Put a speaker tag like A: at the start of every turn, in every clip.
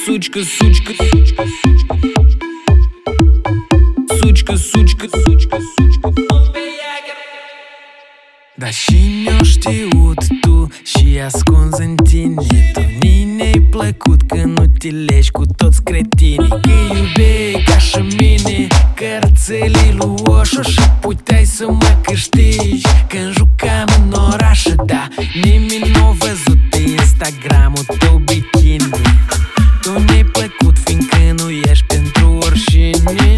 A: Сучка, сучка, сучка, сучка, sучca, sучca, sучca. Dar și ne-o știut tu și ascunzi în tine. Tu ne-ai plăcut că nu te legi cu toți cretinii. Că iubeai ca și mine cărțelii lui Oșo și puteai să mă câștigi când jucam în oraș. Da, nimeni n-a văzut pe Instagram-ul tău bikini. Tu ne-ai plăcut fiindcă nu ești pentru oricine.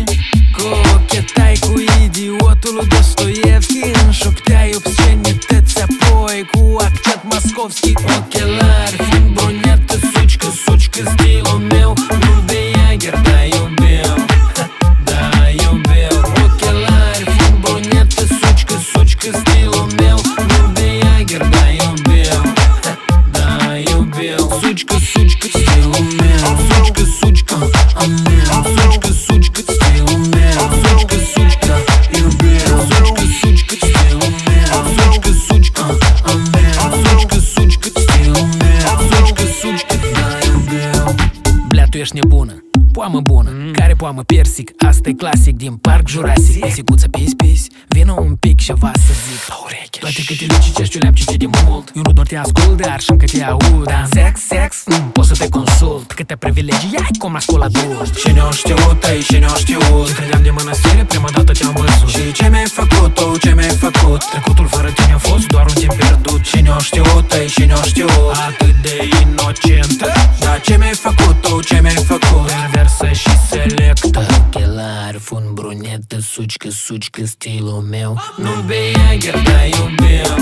A: Cochetai cu idiotul lui Dostoevski, înșopteai obscenități apoi cu accent moscovski. Ochelari, fiind brunetă, sucică, sucică, stilul meu. Nu bei Jäger, da iubim, da iubim. Ochelari, fiind brunetă, sucică, sucică, stilul meu. Nu bei Jäger, da iubim, da iubim. Sucică, sucică, stilul meu. Sucică, sucică, a meu. Sucică, sucică, stilul meu. Sucică, sucică, iubim. Sucică, sucică, stilul meu. Sucică, sucică, a meu. Sucică, sucică, stilul meu. Sucică, sucică, da iubim. Blea, tu ești nebună, poamă bună. Care poamă persic, asta e clasic din Parc Jurassic. Pisicuță, pis-pis, vină un pic și va să zic la ureche. Toate câte le cicești, eu le-am citit de mult. Eu nu doar te ascult, dar știm că te aud. Sex, sex, pot să te consult. Câte privilegii ai, cum ascult adult. Și ne-o știut, ei, și ne-o știut. Credeam de mănăstire, prima dată te-am văzut. Și ce mi-ai făcut, tu, ce mi-ai făcut? Trecutul fără tine a fost doar un timp pierdut. Și ne-o știut, ei, și ne-o știut. Atât de inocentă. Dar ce mi-ai făcut, tu, ce mi-ai făcut? Perversă și selectă. Ochelari, fun brunetă, sucică, sucică, stilul meu. Nu bei Jäger, da iubim,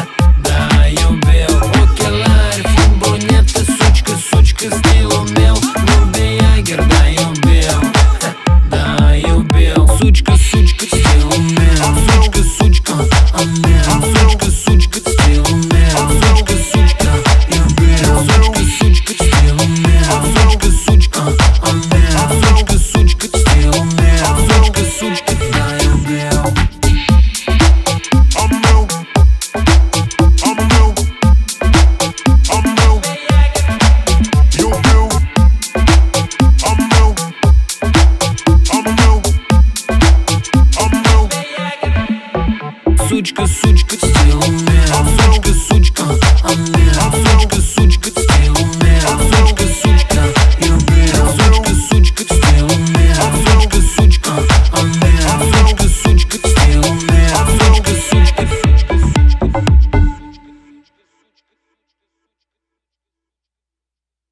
A: da iubim. Ochelari, fun brunetă, sucică, sucică, stilul meu. Nu bei Jäger, da iubim, da iubim. Sucică, sucică, stilul meu. Sucică, sucică, a meu. Sucică, sucică, stilul meu. Sucică, sucică, iubim. Sucică, sucică, stilul meu. Sucică, sucică, a meu. Sucică, sucică, stilul meu. Sucică, sucică, da iubim. Сучка, сучка, стилу meu. Сучка, сучка.